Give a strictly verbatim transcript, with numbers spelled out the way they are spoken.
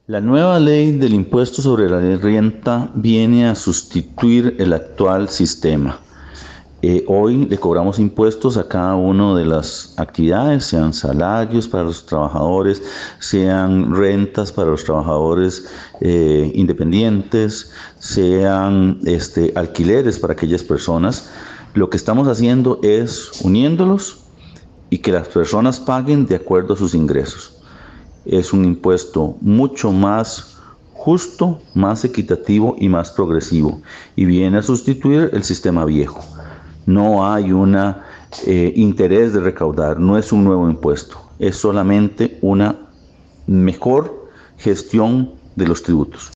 La nueva ley del impuesto sobre la renta viene a sustituir el actual sistema. Eh, hoy le cobramos impuestos a cada una de las actividades, sean salarios para los trabajadores, sean rentas para los trabajadores eh, independientes, sean este, alquileres para aquellas personas. Lo que estamos haciendo es uniéndolos y que las personas paguen de acuerdo a sus ingresos. Es un impuesto mucho más justo, más equitativo y más progresivo, y viene a sustituir el sistema viejo. No hay un eh, interés de recaudar, no es un nuevo impuesto, es solamente una mejor gestión de los tributos.